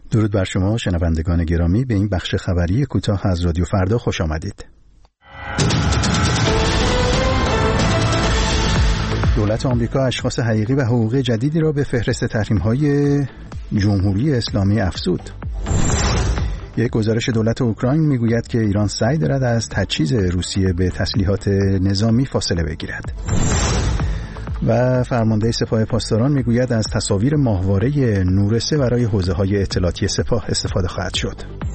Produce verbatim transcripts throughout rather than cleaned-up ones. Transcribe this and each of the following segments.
درود بر شما شنوندگان گرامی، به این بخش خبری کوتاه از رادیو فردا خوش آمدید. دولت آمریکا اشخاص حقیقی و حقوقی جدیدی را به فهرست تحریم‌های جمهوری اسلامی افزود. یک گزارش دولت اوکراین میگوید که ایران سعی دارد از تجهیز روسیه به تسلیحات نظامی فاصله بگیرد. و فرمانده سپاه پاسداران میگوید از تصاویر ماهواره نور سه برای حوزه‌های اطلاعاتی سپاه استفاده خواهد شد.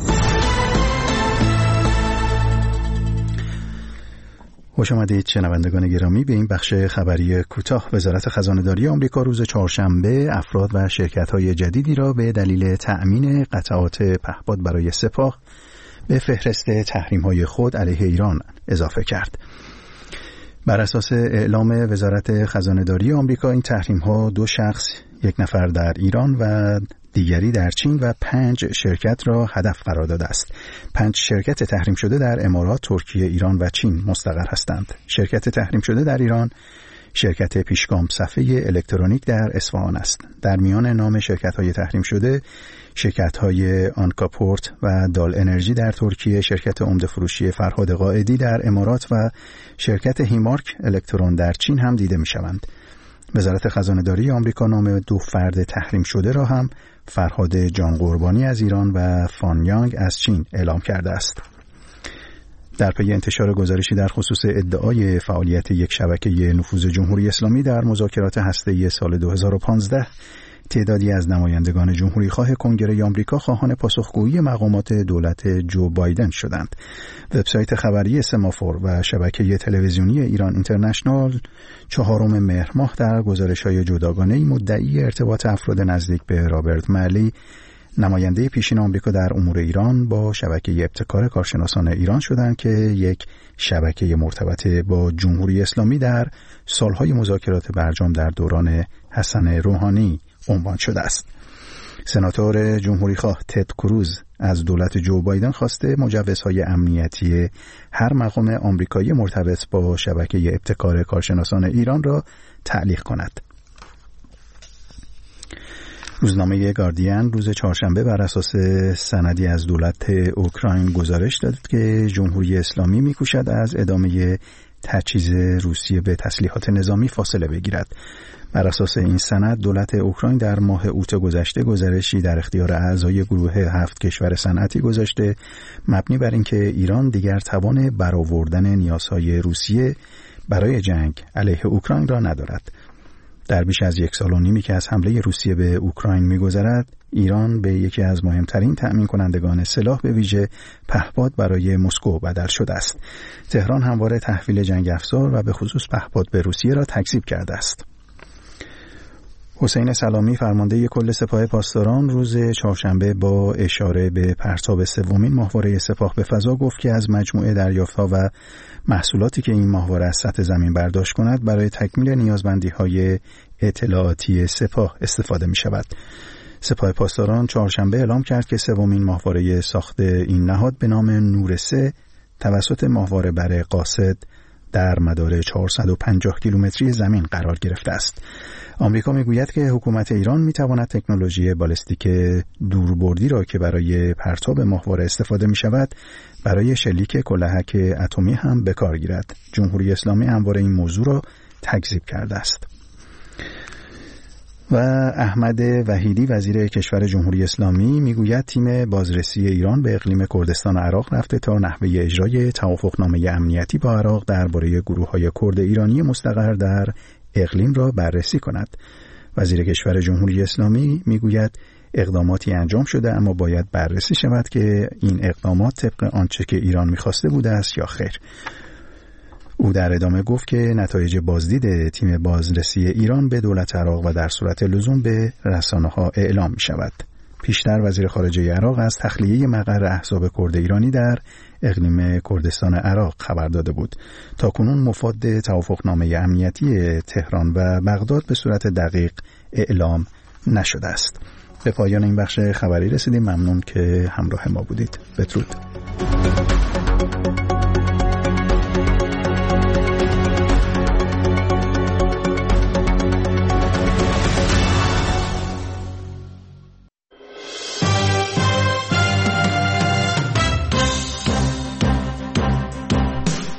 خوش آمدید شنوندگان گرامی به این بخش خبری کوتاه. وزارت خزانه‌داری آمریکا روز چهارشنبه افراد و شرکت‌های جدیدی را به دلیل تأمین قطعات پهپاد برای سپاه به فهرست تحریم‌های خود علیه ایران اضافه کرد. بر اساس اعلام وزارت خزانه‌داری آمریکا این تحریم‌ها دو شخص، یک نفر در ایران و دیگری در چین و پنج شرکت را هدف قرار داده است. پنج شرکت تحریم شده در امارات، ترکیه، ایران و چین مستقر هستند. شرکت تحریم شده در ایران شرکت پیشگام صفحه الکترونیک در اصفهان است. در میان نام شرکت‌های تحریم شده شرکت‌های آنکاپورت و دال انرژی در ترکیه، شرکت عمده فروشی فرهاد قائدی در امارات و شرکت هیمارک الکترون در چین هم دیده می‌شوند. وزارت خزانه‌داری آمریکا نام دو فرد تحریم شده را هم، فرهاد جان قربانی از ایران و فان یانگ از چین اعلام کرده است. در پی انتشار گزارشی در خصوص ادعای فعالیت یک شبکه نفوذ جمهوری اسلامی در مذاکرات هسته‌ای سال دو هزار و پانزده، تعدادی از نمایندگان جمهوری‌خواه کنگره آمریکا خواهان پاسخگویی مقامات دولت جو بایدن شدند. وبسایت خبری سمافور و شبکه تلویزیونی ایران اینترنشنال چهارم مهر ماه در گزارش‌های جداگانه‌ای مدعی ارتباط افراد نزدیک به رابرت ملی، نماینده پیشین آمریکا در امور ایران، با شبکه ابتکار کارشناسان ایران شدند که یک شبکه مرتبط با جمهوری اسلامی در سالهای مذاکرات برجام در دوران حسن روحانی عنوان شده است. سناتور جمهوری‌خواه تد کروز از دولت جو بایدن خواسته مجوزهای امنیتی هر مقام آمریکایی مرتبط با شبکه ابتکار کارشناسان ایران را تعلیق کند. روزنامه گاردین روز چهارشنبه بر اساس سندی از دولت اوکراین گزارش داد که جمهوری اسلامی می‌کوشد از ادامه تجهیز روسیه به تسلیحات نظامی فاصله بگیرد. بر اساس این سند دولت اوکراین در ماه اوت گذشته گزارشی در اختیار اعضای گروه هفت کشور صنعتی گذاشته مبنی بر اینکه ایران دیگر توان برآوردن نیازهای روسیه برای جنگ علیه اوکراین را ندارد. در بیش از یک سال و نیمی که از حمله روسیه به اوکراین می‌گذرد، ایران به یکی از مهمترین تأمین کنندگان سلاح به ویژه پهپاد برای مسکو بدل شده است. تهران همواره تحویل جنگ افزار و به خصوص پهپاد به روسیه را تکذیب کرده است. حسین سلامی فرمانده کل سپاه پاسداران روز چهارشنبه با اشاره به پرتاب سومین ماهواره سپاه به فضا گفت که از مجموعه دریافت‌ها و محصولاتی که این ماهواره از سطح زمین برداشت کند برای تکمیل نیازمندی‌های اطلاعاتی سپاه استفاده می‌شود. سپاه پاسداران چهارشنبه اعلام کرد که سومین ماهواره ساخت این نهاد به نام نور سه توسط ماهواره بر قاصد در مدار چهارصد و پنجاه کیلومتری زمین قرار گرفته است. آمریکا میگوید که حکومت ایران میتواند تکنولوژی بالستیک دوربردی را که برای پرتاب ماهواره استفاده می شود برای شلیک کلهک اتمی هم به کار گیرد. جمهوری اسلامی همواره این موضوع را تکذیب کرده است. و احمد وحیدی وزیر کشور جمهوری اسلامی میگوید تیم بازرسی ایران به اقلیم کردستان عراق رفته تا نحوه اجرای توافقنامه امنیتی با عراق درباره گروه‌های کرد ایرانی مستقر در اقلیم را بررسی کند. وزیر کشور جمهوری اسلامی میگوید اقداماتی انجام شده اما باید بررسی شود که این اقدامات طبق آنچه که ایران می‌خواسته بوده است یا خیر. او در ادامه گفت که نتایج بازدید تیم بازرسی ایران به دولت عراق و در صورت لزوم به رسانه‌ها اعلام می‌شود. پیشتر وزیر خارجه عراق از تخلیه مقر احزاب کرد ایرانی در اقلیم کردستان عراق خبر داده بود. تاکنون مفاد توافقنامه امنیتی تهران و بغداد به صورت دقیق اعلام نشده است. به پایان این بخش خبری رسیدیم. ممنون که همراه ما بودید. بدرود.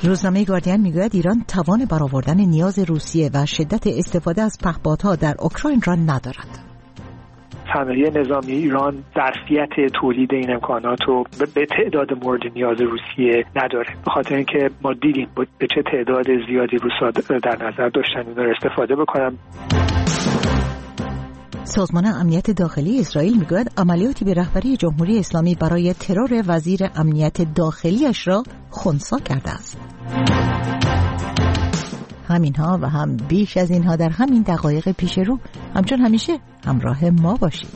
روزنامه گاردین میگوید ایران توان برآوردن نیاز روسیه و شدت استفاده از پهپادها در اوکراین را ندارد. صنایع نظامی ایران ظرفیت تولید این امکانات رو به تعداد مورد نیاز روسیه نداره، به خاطر اینکه ما دیدیم به چه تعداد زیادی روسا در نظر داشتن این رو استفاده بکنن. سازمان امنیت داخلی اسرائیل میگوید عملیاتی به رهبری جمهوری اسلامی برای ترور وزیر امنیت داخلیش را خنثی کرده است. همینها و هم بیش از اینها در همین دقایق پیش رو، همچون همیشه همراه ما باشید.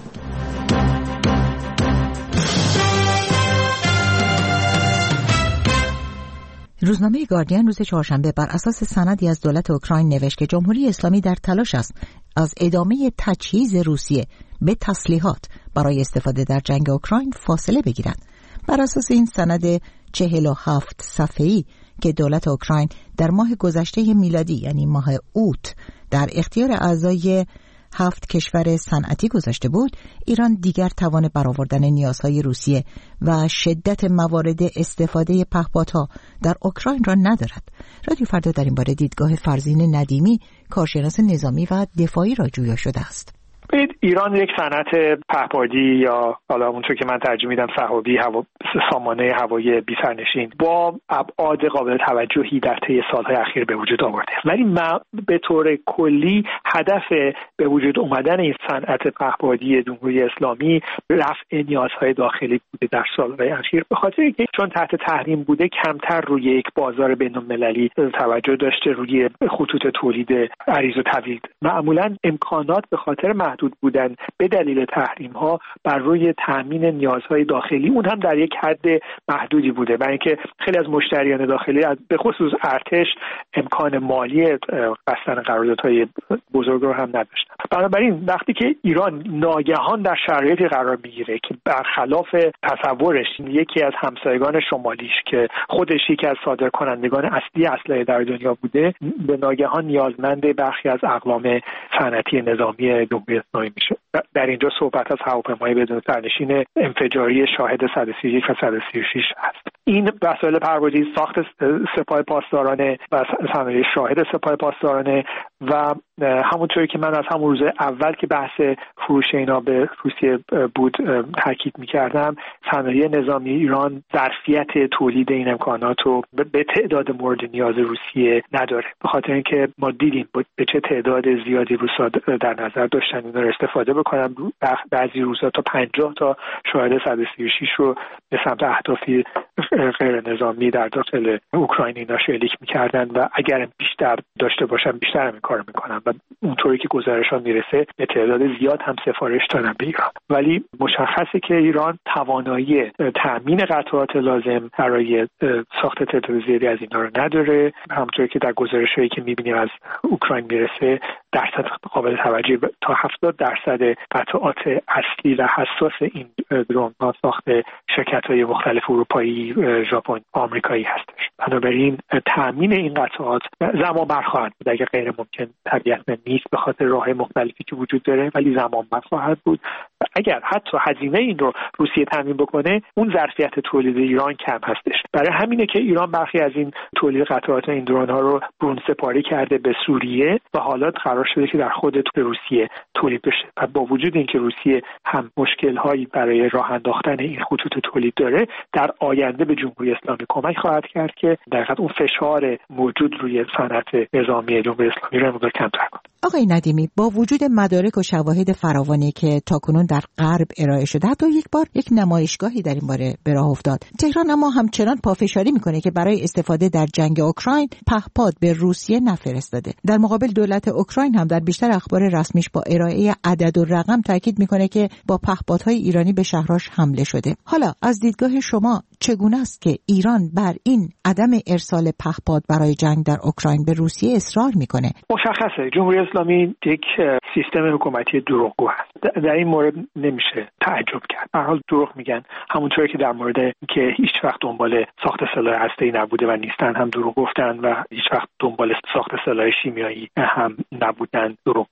روزنامه گاردین روز چهارشنبه بر اساس سندی از دولت اوکراین نوشت که جمهوری اسلامی در تلاش است از ادامه تجهیز روسیه به تسلیحات برای استفاده در جنگ اوکراین فاصله بگیرد. بر اساس این سند چهل و هفت صفحه‌ای که دولت اوکراین در ماه گذشته میلادی یعنی ماه اوت در اختیار اعضای هفت کشور صنعتی گذاشته بود، ایران دیگر توان برآوردن نیازهای روسیه و شدت موارد استفاده پهپادها در اوکراین را ندارد. رادیو فردا در این باره دیدگاه فرزین ندیمی، کارشناس نظامی و دفاعی را جویا شده است. ایران یک صنعت پهپادی یا حالا اونطور که من ترجمه میدم سحابی هوا سامانه هوایی بی سرنشین با ابعاد قابل توجهی در طی سالهای اخیر به وجود آورده، ولی ما به طور کلی هدف به وجود اومدن این صنعت پهپادی جمهوری اسلامی رفع نیازهای داخلی بوده در سالهای اخیر، به خاطر اینکه چون تحت تحریم بوده کمتر روی یک بازار بین‌المللی توجه داشته، روی خطوط تولید عریض و طویل. معمولا امکانات به خاطر محدود بودن به دلیل تحریم ها بر روی تامین نیازهای داخلی اون هم در یک حد محدودی بوده، برای اینکه خیلی از مشتریان داخلی به خصوص ارتش امکان مالی بستن قراردادهای بزرگ رو هم نداشتن. بنابراین وقتی که ایران ناگهان در شرایطی قرار میگیره که برخلاف تصورش یکی از همسایگان شمالیش که خودش یکی از صادرکنندگان اصلی اسلحه در دنیا بوده، به ناگهان نیازمند برخی از اقلام صنعتی نظامی جمهوری اسلامی میشه. در اینجا صحبت از هواپیمای بدون سرنشین انفجاری شاهد صد و سی و یک و صد و سی و شش است. این وسایل پروازی ساخت سپاه پاسدارانه و صنایع شاهد سپاه پاسدارانه و همونطوری که من از همون روز اول که بحث فروش اینا به روسیه بود تاکید می‌کردم، صنایع نظامی ایران ظرفیت تولید این امکانات رو به تعداد مورد نیاز روسیه نداره، به خاطر اینکه ما دیدیم به چه تعداد زیادی روسا در نظر داشتن این رو استفاده بکنن. بعضی روزا تا پنجاه تا شاهد صد و سی و شش رو به سمت اهدافی غیر نظامی در داخل اوکراین اینا شلیک می‌کردن و اگر بیشتر داشته باشن بیشتر هم این کارو می‌کنن و اونطوری که گزارش‌ها میرسه به تعداد زیاد هم سفارش دادن به ایران. ولی مشخصه که ایران توانایی تامین قطعات لازم برای ساخت تعداد زیادی از اینا رو نداره. همونطوری که در گزارش‌هایی که می‌بینیم از اوکراین میرسه درصد قابل توجهی تا هفتاد درصد قطعات اصلی و حساس این درون‌ها ساخت شرکت‌های مختلف اروپایی، ژاپن، آمریکایی هستش. بنابراین تامین این قطعات زمان بر خواهد بود، اگه غیر ممکن طبیعتاً نیست به خاطر راه‌های مختلفی که وجود داره، ولی زمان بر خواهد بود. اگر حتی هزینه این رو روسیه تامین بکنه، اون ظرفیت تولید ایران کم هستش. برای همینه که ایران برخی از این تولید قطعات این درون‌ها رو برون سپاری کرده به سوریه و حالا قرار شده که در خود روسیه تولید بشه. و با وجود اینکه روسیه هم مشکل‌هایی برای راه انداختن این خطوط تولید داره، در آینده به جمهوری اسلامی کمک خواهد کرد که در حقیقت اون فشار موجود روی صنعت نظامی جمهوری اسلامی رو مقدار کمتر کنه. آقای ندیمی، با وجود مدارک و شواهد فراوانی که تاکنون در غرب ارائه شده، حتی یک بار یک نمایشگاهی در این باره به راه افتاد، تهران اما همچنان پافشاری میکنه که برای استفاده در جنگ اوکراین پهپاد به روسیه نفرستاده. در مقابل دولت اوکراین هم در بیشتر اخبار رسمیش با ارائه عدد و رقم تاکید میکنه که با پهپادهای ایرانی به شهرهاش حمله شده. حالا از دیدگاه شما چگونه است که ایران بر این عدم ارسال پهپاد برای جنگ در اوکراین به روسیه اصرار میکنه؟ مشخصه جمهوری اسلامی یک سیستم حکومتی دروغگو هست. در این مورد نمیشه تعجب کرد. به هر حال دروغ میگن، همونطوری که در مورد که هیچ وقت دنبال ساخت سلاح هسته‌ای نبوده و نیستن هم دروغ گفتن و هیچ وقت دنبال ساخت سلاح شیمیایی هم نبودن دروغ گفتن.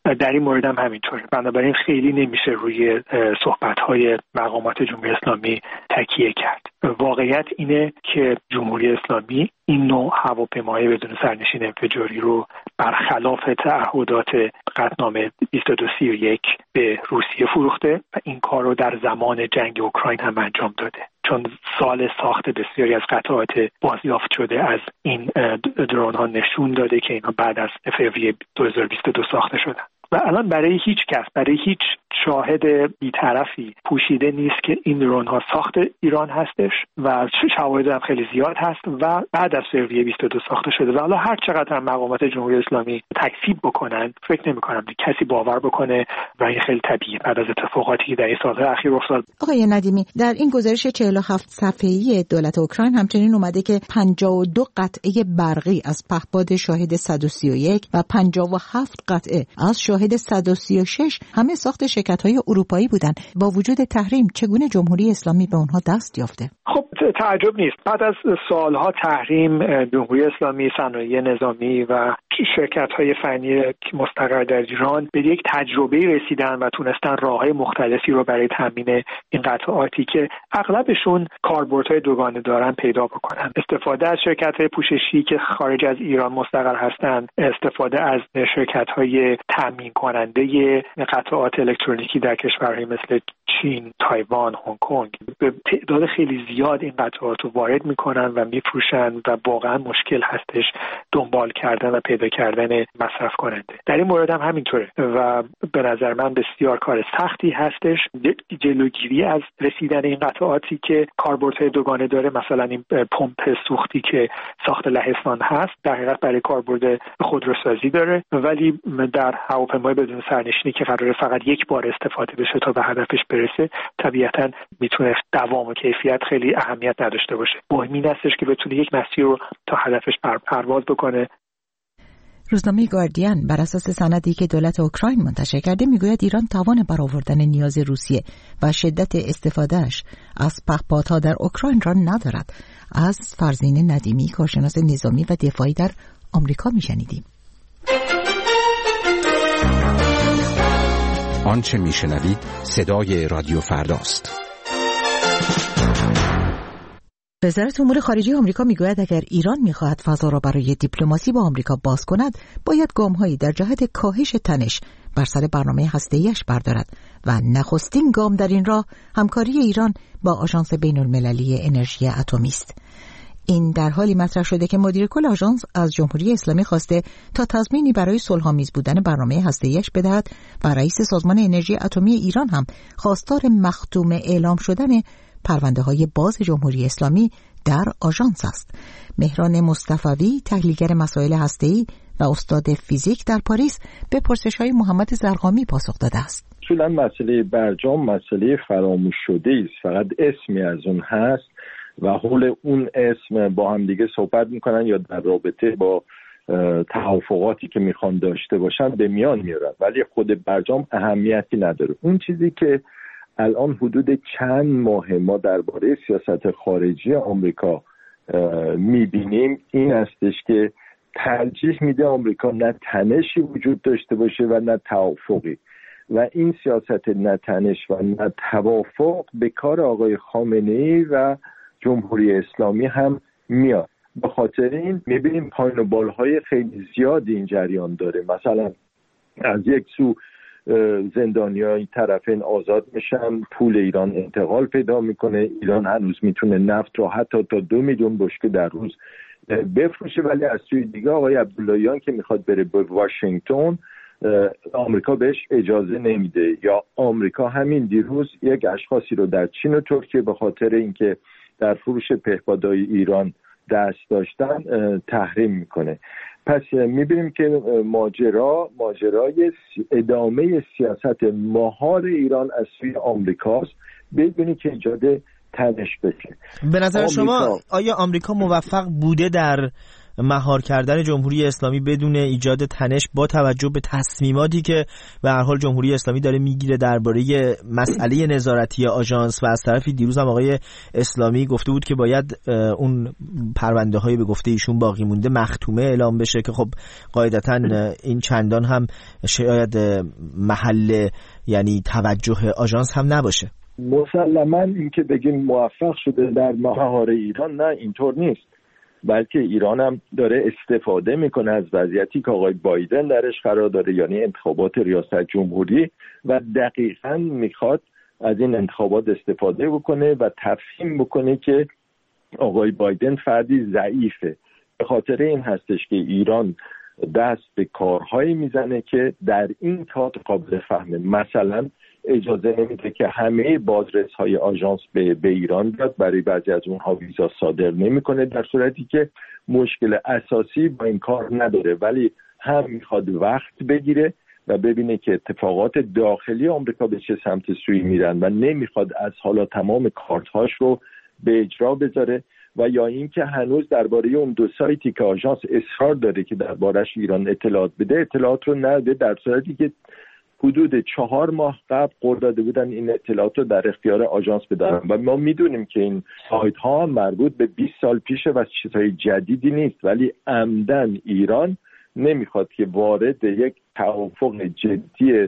در این مورد هم همینطوره. بنابراین خیلی نمیشه روی صحبت‌های مقامات جمهوری اسلامی تکیه کرد. واقعیت اینه که جمهوری اسلامی این نوع هواپیماهای بدون سرنشین انفجاری رو برخلاف تعهدات قطعنامه بیست و دو سی و یک به روسیه فروخته و این کار رو در زمان جنگ اوکراین هم انجام داده، چون سال ساخت بسیاری از قطعات بازیافت شده از این درون ها نشون داده که اینا بعد از فوریه دو هزار و بیست و دو ساخته شدن و الان برای هیچ کس، برای هیچ شاهد بی‌طرفی پوشیده نیست که این درون ها ساخت ایران هستش و شواهد هم خیلی زیاد هست و بعد از فوریه بیست و دو ساخته شده و حالا هر چقدر هم مقامات جمهوری اسلامی تکذیب بکنن فکر نمی کنم کسی باور بکنه و این خیلی طبیعیه بعد از اتفاقاتی که در این سال‌های اخیر افتاد. آقای ندیمی، در این گزارش چهل و هفت صفحه‌ای دولت اوکراین همچنین اومده که پنجاه و دو قطعه برقی از پهپاد شاهد صد و سی و یک و پنجاه و هفت قطعه از شاهد صد و سی و شش همه ساخت شرکت‌های اروپایی بودند. با وجود تحریم چگونه جمهوری اسلامی به اونها دست یافته؟ خب تعجب نیست. بعد از سالها تحریم، جمهوری اسلامی صنایع نظامی و شرکت‌های فنی مستقر در ایران به یک تجربه رسیدن و تونستن راه‌های مختلفی رو برای تامین این قطعاتی که اغلبشون کاربردهای دوگانه دارن پیدا بکنن. استفاده از شرکت‌های پوششی که خارج از ایران مستقر هستند، استفاده از شرکت‌های تامین کننده قطعات الکترونیکی در کشورهای مثل چین، تایوان، هنگ کنگ به تعداد خیلی زیاد این قطعات رو وارد میکنن و میفروشن و واقعا مشکل هستش دنبال کردن و پیدا کردن مصرف کننده. در این مورد هم همینطوره و به نظر من بسیار کار سختی هستش جلوگیری از رسیدن این قطعاتی که کاربردهای دوگانه داره. مثلا این پمپ سوختی که ساخت لهستان هست در حقیقت برای کاربرد خودروسازی داره ولی در هواپیمای بدون سرنشینی که قراره فقط یک بار استفاده بشه تا به هدفش برسه طبیعتاً میتونه دوام و کیفیت خیلی اهمیت نداشته باشه. مهم این هستش که بتونه یک مسیر رو تا هدفش پرواز بکنه. روزنامه گاردین بر اساس سندی که دولت اوکراین منتشر کرده میگوید ایران توان برآوردن نیاز روسیه و شدت استفادهش از پهپادها در اوکراین را ندارد. از فرزین ندیمی، کارشناس نظامی و دفاعی در آمریکا میشنیدیم. آنچه میشنوید صدای رادیو فرداست. وزارت امور خارجه آمریکا میگوید اگر ایران میخواهد فضا را برای دیپلماسی با آمریکا باز کند باید گام‌هایی در جهت کاهش تنش بر سر برنامه هسته‌ایش بردارد و نخستین گام در این راه همکاری ایران با آژانس بین‌المللی انرژی اتمی است. این در حالی مطرح شده که مدیر کل آژانس از جمهوری اسلامی خواسته تا تضمینی برای صلح‌آمیز بودن برنامه هسته‌ایش بدهد و رئیس سازمان انرژی اتمی ایران هم خواستار مختوم اعلام شدن پرونده‌های باز جمهوری اسلامی در آژانس است. مهران مصطفوی، تحلیلگر مسائل هسته‌ای و استاد فیزیک در پاریس، به پرسش‌های محمد زرقامی پاسخ داده است. اصولاً مسئله برجام مسئله فراموش شده است، فقط اسمی از اون هست و حول اون اسم با هم دیگه صحبت میکنن یا در رابطه با توافقاتی که میخوان داشته باشن به میان میارن، ولی خود برجام اهمیتی نداره. اون چیزی که الان حدود چند ماه ما درباره سیاست خارجی آمریکا میبینیم این هستش که ترجیح میده آمریکا نه تنشی وجود داشته باشه و نه توافقی و این سیاست نه تنش و نه توافق به کار آقای خامنه‌ای و جمهوری اسلامی هم میاد. به خاطر این میبینیم پایین و بالهای خیلی زیاد این جریان داره. مثلا از یک سو زندانیای طرفین آزاد میشن، پول ایران انتقال پیدا میکنه، ایران هنوز میتونه نفت رو حتی تا دو میلیون بشکه در روز بفروشه، ولی از سوی دیگه آقای عبداللهیان که میخواد بره به واشنگتن آمریکا بهش اجازه نمیده. یا آمریکا همین دیروز یک اشخاصی رو در چین و ترکیه به خاطر اینکه در فروش پهپادهای ایران دست داشتن تحریم میکنه. پس میبینیم که ماجرا ماجرای ادامه سیاست مهار ایران از سوی آمریکاست بدونی که ایجاد تنش بشه. به نظر آمریکا... شما آیا آمریکا موفق بوده در مهار کردن جمهوری اسلامی بدون ایجاد تنش با توجه به تصمیماتی که به هر حال جمهوری اسلامی داره میگیره درباره مسئله نظارتی آژانس، و از طرفی دیروز هم آقای اسلامی گفته بود که باید اون پرونده های به گفته ایشون باقی مونده مختومه اعلام بشه که خب قاعدتاً این چندان هم شاید محل یعنی توجه آژانس هم نباشه. مسلماً اینکه بگیم موفق شده در مهار ایران، نه اینطور نیست، بلکه ایران هم داره استفاده میکنه از وضعیتی که آقای بایدن درش قرار داره، یعنی انتخابات ریاست جمهوری، و دقیقاً میخواد از این انتخابات استفاده بکنه و تفهیم بکنه که آقای بایدن فردی ضعیفه. به خاطر این هستش که ایران دست به کارهایی میزنه که در این تئاتر قابل فهمه. مثلا اجازه نمیده که همه بازرس‌های آژانس به, به ایران بیاد، برای بعضی از اونها ویزا صادر نمیکنه، در صورتی که مشکل اساسی با این کار نداره، ولی هم میخواد وقت بگیره و ببینه که اتفاقات داخلی آمریکا به چه سمت سوی میرن و نمیخواد از حالا تمام کارت‌هاش رو به اجرا بذاره، و یا اینکه هنوز درباره اون دو سایتی که آژانس اصرار داره که دربارش ایران اطلاعات بده اطلاعات رو نده، در صورتی که حدود چهار ماه قبل قول داده بودن این اطلاعات رو در اختیار آژانس بدارن. و ما میدونیم که این سایت ها مربوط به بیست سال پیشه و چیزهای جدیدی نیست، ولی عمدن ایران نمیخواد که وارد یک توافق جدی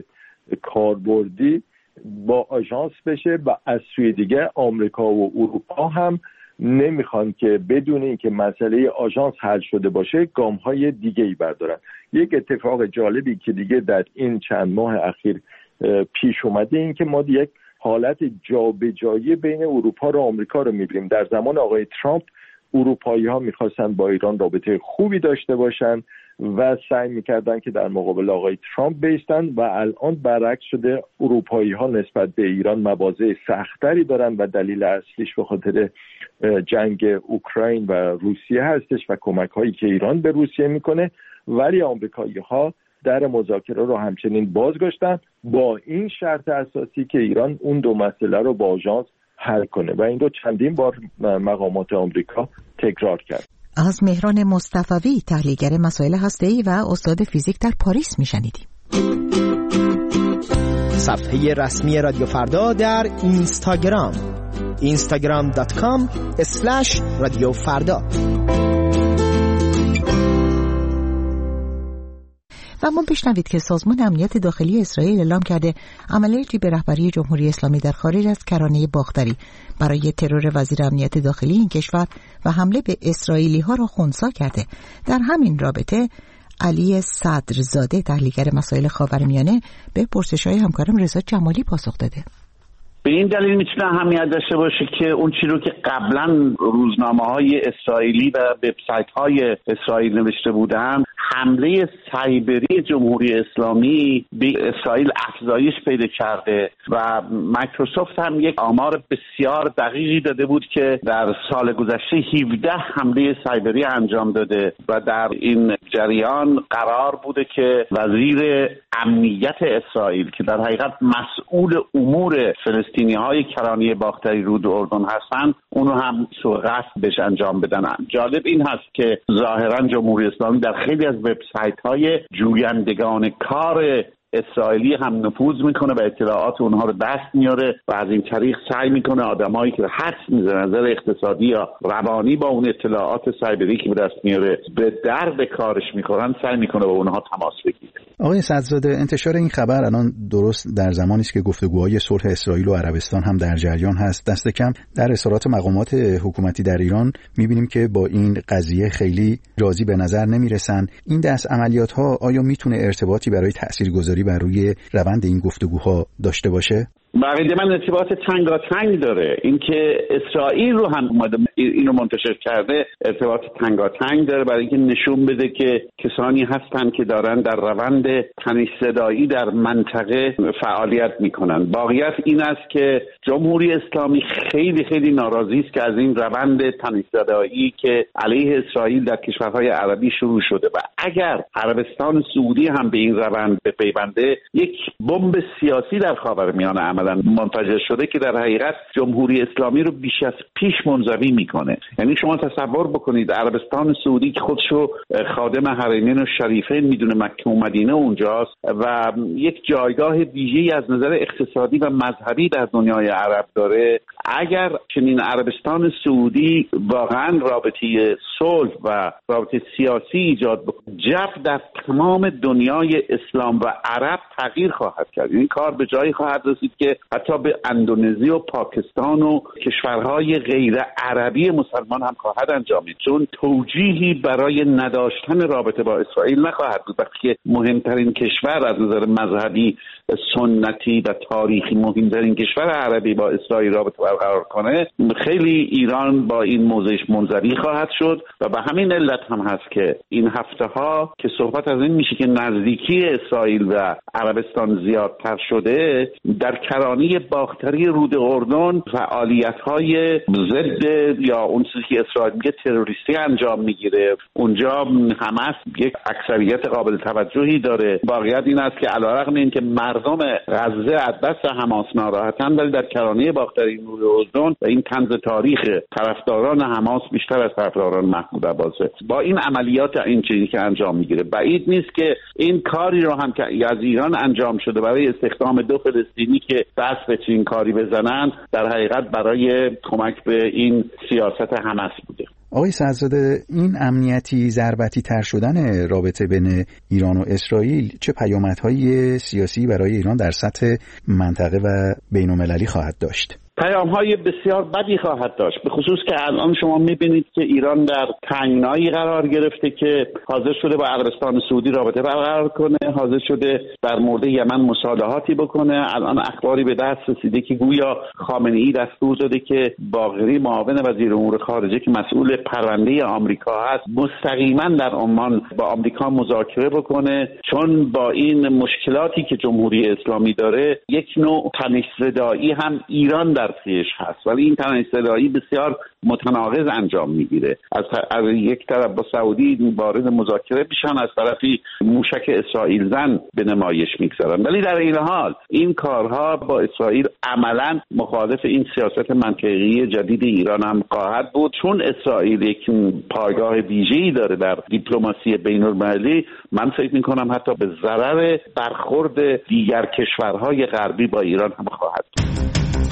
کاربردی با آژانس بشه، و از سوی دیگه آمریکا و اروپا هم نمیخوان که بدون اینکه مسئله آژانس حل شده باشه گام‌های دیگه‌ای بردارن. یک اتفاق جالبی که دیگه در این چند ماه اخیر پیش اومده این که ما یک حالت جابجایی بین اروپا و آمریکا رو می‌بینیم. در زمان آقای ترامپ اروپایی‌ها می‌خواستن با ایران رابطه خوبی داشته باشن و سعی می‌کردن که در مقابل آقای ترامپ بایستن، و الان برعکس شده، اروپایی‌ها نسبت به ایران مواضع سخت‌تری دارن و دلیل اصلیش به خاطر جنگ اوکراین و روسیه هستش و کمک‌هایی که ایران به روسیه میکنه، ولی آمریکایی‌ها در مذاکره رو همچنین بازگشتن با این شرط اساسی که ایران اون دو مسئله رو با آژانس حل کنه، و این رو چندین بار مقامات آمریکا تکرار کرد. از مهران مصطفوی، تحلیلگر مسائل هسته‌ای و استاد فیزیک در پاریس میشنیدیم. صفحه رسمی رادیو فردا در اینستاگرام اینستاگرام دات کام اسلش رادیو فردا. و ما بشنوید که سازمان امنیت داخلی اسرائیل اعلام کرده عملیاتی به رهبری جمهوری اسلامی در خارج از کرانه باختری برای ترور وزیر امنیت داخلی این کشور و حمله به اسرائیلی ها را خنثی کرده. در همین رابطه علی صدرزاده، تحلیلگر مسائل خاورمیانه، به پرسش‌های همکارم رضا جمالی پاسخ داده. به این دلیل میتونه اهمیت داشته باشه که اون چیزی رو که قبلا روزنامه‌های اسرائیلی و وبسایت‌های اسرائیل نوشته بودن، حمله سایبری جمهوری اسلامی به اسرائیل افزایش پیدا کرده و مایکروسافت هم یک آمار بسیار دقیقی داده بود که در سال گذشته هفده حمله سایبری انجام داده و در این جریان قرار بوده که وزیر امنیت اسرائیل که در حقیقت مسئول امور فلسطینی‌های کرانه باختری رود اردن هستند اونو هم سوء قصد بهش انجام بدن. جالب این هست که ظاهرا جمهوری اسلامی در خیلی از وبسایت‌های جویندگان کار اسرائیلی هم نفوذ میکنه و اطلاعات اونها رو دست میاره و از این طریق سعی میکنه آدمایی که حدس میزنه نظر اقتصادی یا روانی با اون اطلاعات سایبری که به دست میاره به درد کارش میخورن سعی میکنه با اونها تماس بگیره. آقای صدرزاده، انتشار این خبر الان درست در زمانی است که گفتگوهای صلح اسرائیل و عربستان هم در جریان هست. دست کم در اظهارات مقامات حکومتی در ایران میبینیم که با این قضیه خیلی راضی به نظر نمیرسن. این دست عملیات ها آیا میتونه ارتباطی برای تاثیرگذاری بر روی روند این گفتگوها داشته باشه؟ بقیده من ارتباط تنگاتنگ داره. اینکه اسرائیل رو هم اومده اینو منتشر کرده ارتباط تنگاتنگ داره برای اینکه نشون بده که کسانی هستن که دارن در روند تنش زدایی در منطقه فعالیت میکنن. واقعیت این است که جمهوری اسلامی خیلی خیلی ناراضی است که از این روند تنش زدایی که علیه اسرائیل در کشورهای عربی شروع شده و اگر عربستان سعودی هم به این روند بپیونده یک بمب سیاسی در خاورمیانه عمل اومدن منفجر شده که در حقیقت جمهوری اسلامی رو بیش از پیش منزوی میکنه. یعنی شما تصور بکنید عربستان سعودی که خودشو خادم حرمین و شریفین میدونه، مکه و مدینه اونجاست و یک جایگاه ویژه‌ای از نظر اقتصادی و مذهبی در دنیای عرب داره، اگر چنین عربستان سعودی واقعا رابطه صلح و رابطه سیاسی ایجاد بکنه، جو در تمام دنیای اسلام و عرب تغییر خواهد کرد. این کار به جایی خواهد رسید که حتی به اندونزی و پاکستان و کشورهای غیر عربی مسلمان هم خواهد انجامید، چون توجیهی برای نداشتن رابطه با اسرائیل نخواهد بود. وقتی که مهمترین کشور از نظر مذهبی، سنتی و تاریخی مهمترین کشور عربی با اسرائیل رابطه برقرار کنه، خیلی ایران با این موضعش منزوی خواهد شد و به همین علت هم هست که این هفته ها که صحبت از این میشه که نزدیکی اسرائیل و عربستان زیادتر شده، در کرانه باختری رود اردن فعالیت‌های ضد یا اون چیزی که اسرائیل میگه تروریستی انجام میگیره. اونجا حماس یک اکثریت قابل توجهی داره. واقعیت این است که علیرغم اینکه مردم غزه از دست حماس ناراحتن، ولی در کرانه باختری رود اردن و این طنز تاریخ طرفداران حماس بیشتر از طرفداران محمود عباسه. با این عملیات این چیزی که انجام میگیره، بعید نیست که این کاری رو هم که از ایران انجام شده برای استخدام دو فلسطینی که دست به چنین کاری بزنن، در حقیقت برای کمک به این سیاست حماس بوده. آقای سعدزاده، این امنیتی ضربتی تر شدن رابطه بین ایران و اسرائیل چه پیامدهای سیاسی برای ایران در سطح منطقه و بین المللی خواهد داشت؟ پیام‌های بسیار بدی خواهد داشت، به خصوص که الان شما می‌بینید که ایران در تنگنایی قرار گرفته که حاضر شده با عربستان سعودی رابطه برقرار کنه، حاضر شده در مورد یمن مصالحاتی بکنه. الان اخباری به دست رسیده که گویا خامنه‌ای دستور داده که باقری معاون وزیر امور خارجه که مسئول پرونده آمریکا هست، مستقیما در عمان با آمریکا مذاکره بکنه، چون با این مشکلاتی که جمهوری اسلامی داره یک نوع تنش‌زدایی هم ایران در پیش هست، ولی این تنش‌زدایی بسیار متناقض انجام میگیره. از, از یک طرف با سعودی وارد مذاکره میشن، از طرفی موشک اسرائیل زن به نمایش میگذارن، ولی در این حال این کارها با اسرائیل عملا مخالف این سیاست منطقی جدید ایران هم خواهد بود، چون اسرائیل یک پایگاه ویژه‌ای داره در دیپلماسی بین‌المللی. من فکر میکنم حتی به ضرر برخورد دیگر کشورهای غربی با ایران هم خواهد بود.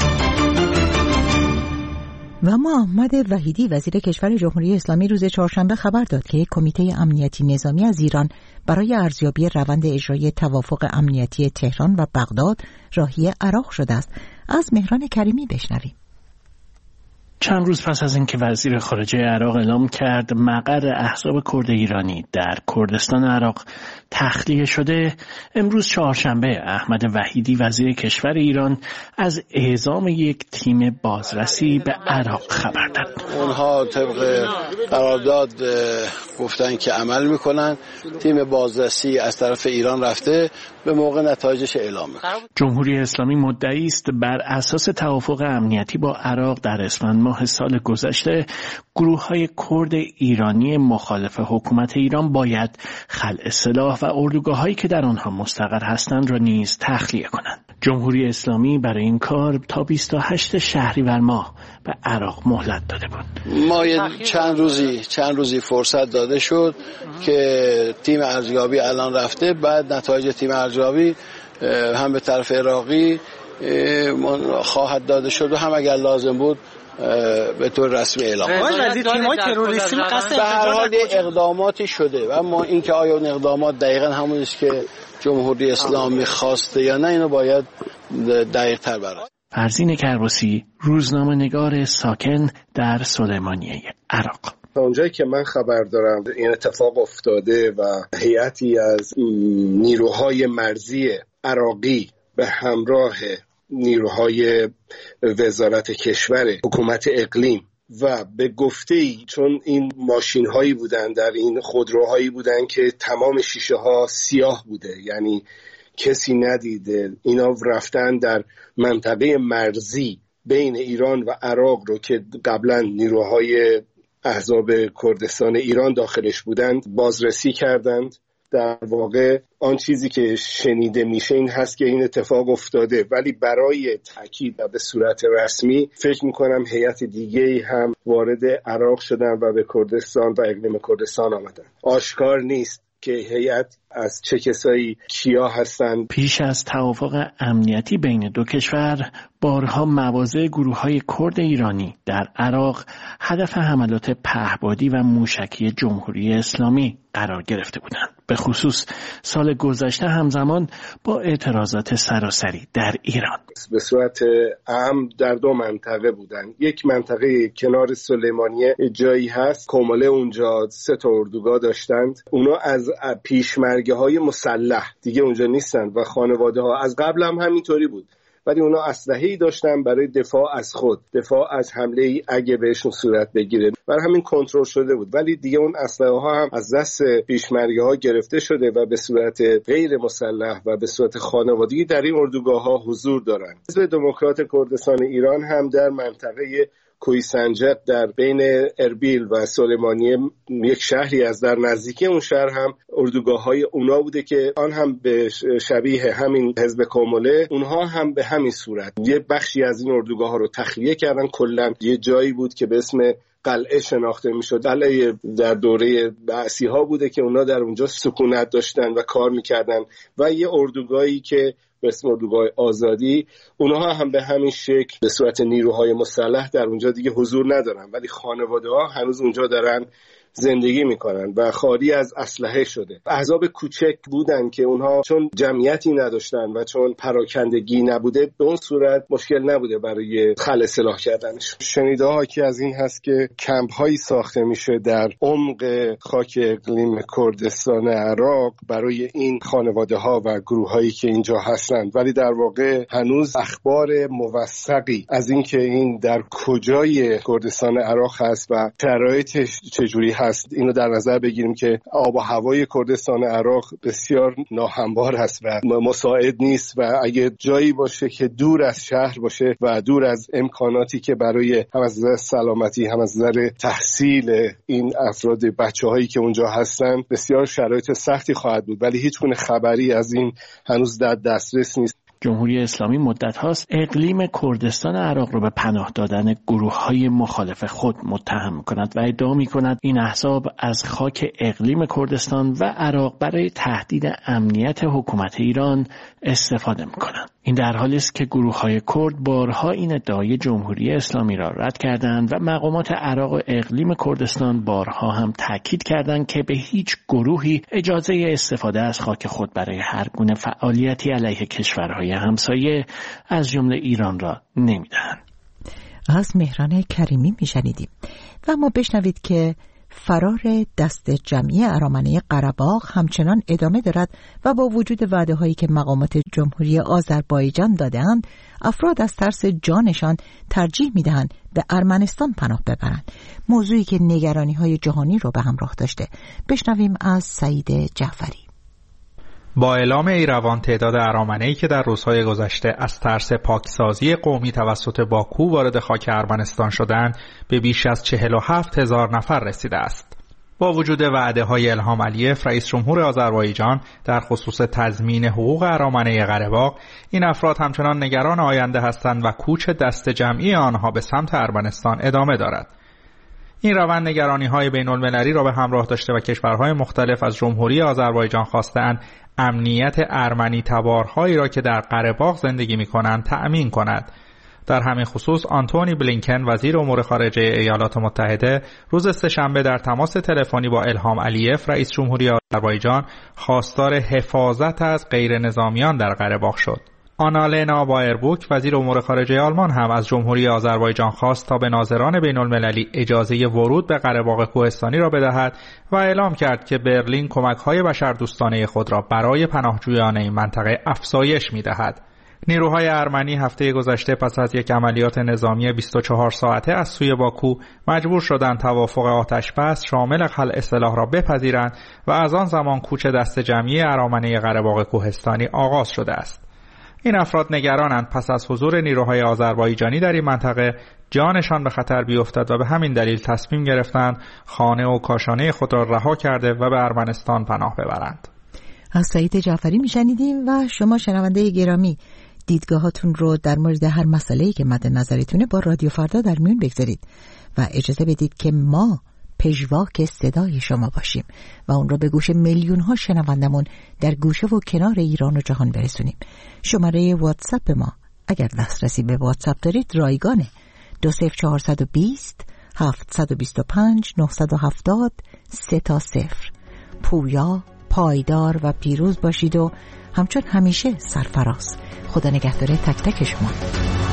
و محمد وحیدی وزیر کشور جمهوری اسلامی روز چهارشنبه خبر داد که یک کمیته امنیتی نظامی از ایران برای ارزیابی روند اجرای توافق امنیتی تهران و بغداد راهی عراق شده است. از مهران کریمی بشنویم. چند روز پس از اینکه وزیر خارجه عراق اعلام کرد مقر احزاب کرد ایرانی در کردستان عراق تخلیه شده، امروز چهارشنبه احمد وحیدی وزیر کشور ایران از اعزام یک تیم بازرسی به عراق خبر داد. اونها طبق قرارداد گفتن که عمل میکنن. تیم بازرسی از طرف ایران رفته، به موقع نتایجش اعلام میکنه. جمهوری اسلامی مدعی است بر اساس توافق امنیتی با عراق در اسفند ماه سال گذشته گروه‌های کرد ایرانی مخالف حکومت ایران باید خلع سلاح و اردوگاه‌هایی که در آنها مستقر هستند را نیز تخلیه کنند. جمهوری اسلامی برای این کار تا بیست و هشتم شهریور ماه به عراق مهلت داده بود. ما چند روزی چند روزی فرصت داده شد که تیم ارزیابی الان رفته، بعد نتایج تیم ارزیابی هم به طرف عراقی خواهد داده شد و هم اگر لازم بود به طور رسمی اعلام کنه. به هر حال اقداماتی شده و اما اینکه آیا اون اقدامات دقیقاً همون است که جمهوری اسلامی خواسته یا نه، اینو باید دقیق تر بررسی. فرزین کرباسی، روزنامه‌نگار ساکن در سلیمانیه عراق. تا اونجایی که من خبر دارم این اتفاق افتاده و هیئتی از نیروهای مرزی عراقی به همراه نیروهای وزارت کشور حکومت اقلیم و به گفته‌ای، چون این ماشین هایی بودن در این خودروهایی بودن که تمام شیشه ها سیاه بوده، یعنی کسی ندیده، اینا رفتن در منطقه مرزی بین ایران و عراق رو که قبلا نیروهای احزاب کردستان ایران داخلش بودند بازرسی کردند در واقع آن چیزی که شنیده میشه این هست که این اتفاق افتاده، ولی برای تاکید و به صورت رسمی فکر میکنم هیئت دیگه‌ای هم وارد عراق شدن و به کردستان و اقلیم کردستان آمدن. آشکار نیست که هیئت از چه کسایی کیا هستند. پیش از توافق امنیتی بین دو کشور بارها مواضع گروه‌های کرد ایرانی در عراق هدف حملات پهپادی و موشکی جمهوری اسلامی قرار گرفته بودند. به خصوص سال گذشته همزمان با اعتراضات سراسری در ایران. به صورت عام در دو منطقه بودن. یک منطقه کنار سلیمانیه جایی هست، کماله اونجا سه تا اردوگاه داشتند. اونا از پیشمرگه های مسلح دیگه اونجا نیستن و خانواده ها از قبل هم همینطوری بود، ولی اونا اسلحه‌ای داشتن برای دفاع از خود، دفاع از حمله‌ای اگه بهشون صورت بگیره. برای همین کنترل شده بود، ولی دیگه اون اسلحه ها هم از دست پیشمرگه ها گرفته شده و به صورت غیر مسلح و به صورت خانوادگی در این اردوگاه ها حضور دارن. حزب دموکرات کردستان ایران هم در منطقه کوی سنجق در بین اربیل و سلیمانیه، یک شهری از در نزدیکی اون شهر هم اردوگاه‌های اونا بوده که آن هم به شبیه همین حزب کماله، اونها هم به همین صورت یه بخشی از این اردوگاه‌ها رو تخلیه کردن. کلاً یه جایی بود که به اسم قلعه شناخته میشد، قلعه در دوره بعثی ها بوده که اونا در اونجا سکونت داشتن و کار میکردن، و یه اردوگاهی که به اسم اردوگاه آزادی، اونها هم به همین شکل به صورت نیروهای مسلح در اونجا دیگه حضور ندارن، ولی خانواده ها هنوز اونجا دارن زندگی میکنن و خالی از اسلحه شده. احزاب کوچک بودن که اونها چون جمعیتی نداشتن و چون پراکندگی نبوده، به اون صورت مشکل نبوده برای خلع سلاح کردنش. شنیده ها که از این هست که کمپ هایی ساخته میشه در عمق خاک اقلیم کردستان عراق برای این خانواده ها و گروه هایی که اینجا هستند، ولی در واقع هنوز اخبار موثقی از این که این در کجای کردستان عراق هست و شرایطش چجوری هست هست اینو در نظر بگیریم که آب و هوای کردستان عراق بسیار ناهموار هست و مساعد نیست، و اگه جایی باشه که دور از شهر باشه و دور از امکاناتی که برای هم از نظر سلامتی هم از نظر تحصیل این افراد بچه‌هایی که اونجا هستن بسیار شرایط سختی خواهد بود، ولی هیچ گونه خبری از این هنوز در دسترس نیست. جمهوری اسلامی مدت هاست اقلیم کردستان عراق را به پناه دادن گروه های مخالف خود متهم کند و ادعا می کند این احزاب از خاک اقلیم کردستان و عراق برای تهدید امنیت حکومت ایران استفاده می کنند. این در حالی است که گروه های کرد بارها این ادعای جمهوری اسلامی را رد کردند و مقامات عراق و اقلیم کردستان بارها هم تاکید کردند که به هیچ گروهی اجازه استفاده از خاک خود برای هر گونه فعالیتی علیه کشورهای همسایه از جمله ایران را نمیدهند. از مهران کریمی میشنیدیم و ما بشنوید که فرار دست جمعی ارامنه قره‌باغ همچنان ادامه دارد و با وجود وعده هایی که مقامات جمهوری آذربایجان داده‌اند، افراد از ترس جانشان ترجیح میدهند به ارمنستان پناه ببرند، موضوعی که نگرانی های جهانی رو به همراه داشته. بشنویم از سعید جعفری. با اعلام ایروان تعداد ارامنه‌ای که در روزهای گذشته از ترس پاکسازی قومی توسط باکو وارد خاک ارمنستان شدند به بیش از چهل و هفت هزار نفر رسیده است. با وجود وعده‌های الهام علیف رئیس جمهور آذربایجان در خصوص تضمین حقوق ارامنه قره‌باغ، این افراد همچنان نگران آینده هستند و کوچ دست جمعی آنها به سمت ارمنستان ادامه دارد. این روند نگرانی‌های بین‌المللی را به همراه داشته و کشورهای مختلف از جمهوری آذربایجان خواستند امنیت ارمنی تبارهایی را که در قره‌باغ زندگی می‌کنند تأمین کند. در همین خصوص آنتونی بلینکن وزیر امور خارجه ایالات متحده روز سه‌شنبه در تماس تلفنی با الهام علیف رئیس جمهوری آذربایجان خواستار حفاظت از غیر نظامیان در قره‌باغ شد. آنالنا بایربوک وزیر امور خارجه آلمان هم از جمهوری آذربایجان خواست تا به ناظران بین‌المللی اجازه ورود به قره‌باغ کوهستانی را بدهد و اعلام کرد که برلین کمک‌های بشردوستانه خود را برای پناهجویان این منطقه افزایش می‌دهد. نیروهای ارمنی هفته گذشته پس از یک عملیات نظامی بیست و چهار ساعته از سوی باکو مجبور شدند توافق آتش‌بس شامل خلع سلاح را بپذیرند و از آن زمان کوچ دست جمعی ارامنه قره‌باغ کوهستانی آغاز شده است. این افراد نگرانند پس از حضور نیروهای آذربایجانی در این منطقه جانشان به خطر بیفتد و به همین دلیل تصمیم گرفتند خانه و کاشانه خود را رها کرده و به ارمنستان پناه ببرند. از سعید جعفری میشنیدیم و شما شنونده گرامی دیدگاهاتون رو در مورد هر مسئله‌ای که مد نظرتونه با رادیو فردا در میون بگذارید و اجازه بدید که ما پژواک صدای شما باشیم و اون رو به گوش میلیون ها شنوندمون در گوشه و کنار ایران و جهان برسونیم. شماره واتساپ ما اگر دسترسی به واتساپ دارید رایگانه دو صفر چهارصد و بیست هفتصد و بیست و پنج نهصد و هفتاد سه تا صفر. پویا، پایدار و پیروز باشید و همچون همیشه سرفراز. خدا نگهدار تک تک شما.